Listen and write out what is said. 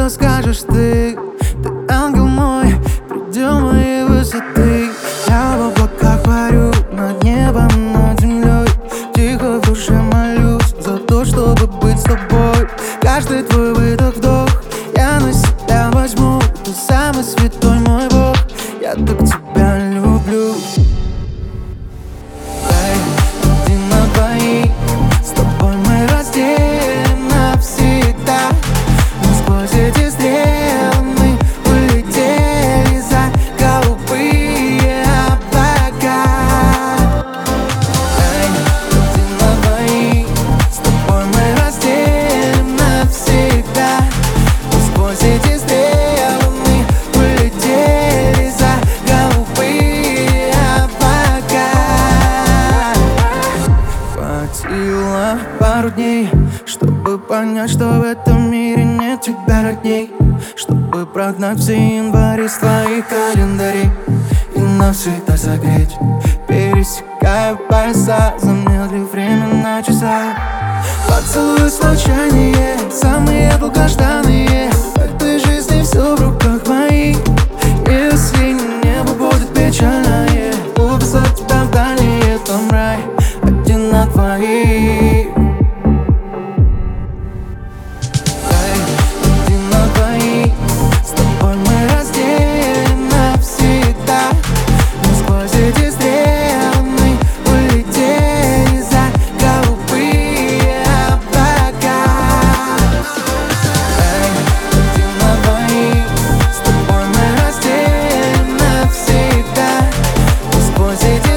что скажешь ты. Ты ангел мой, предел моей высоты. Я в облаках парю, над небом, над землей. Тихо в душе молюсь за то, чтобы быть с тобой. Каждый твой выдох, вдох я на себя возьму. Ты самый святой мой Бог, я так тебя люблю. Один на двоих, с тобой мы разделим навсегда. Но сквозь эти стрелы мы улетели за голубые облака. Один на двоих, с тобой мы разделим навсегда. Но сквозь эти стрелы мы улетели за голубые облака. Хватило пару дней, чтобы понять, что в этом мире нет тебя родней. Чтобы прогнать все январи с твоих календарей и навсегда согреть. Пересекая пояса, замедлив время на часах. Поцелуй случайные, самые долгожданные. В этой жизни все в руках моих. Если небо будет печальное, увезу тебя в дальний там рай. Один на двоих. Один на двоих, с тобой мы разделим навсегда. Но сквозь эти стрелы мы улетели за голубые облака. Один на двоих, с тобой мы разделим навсегда. Но сквозь эти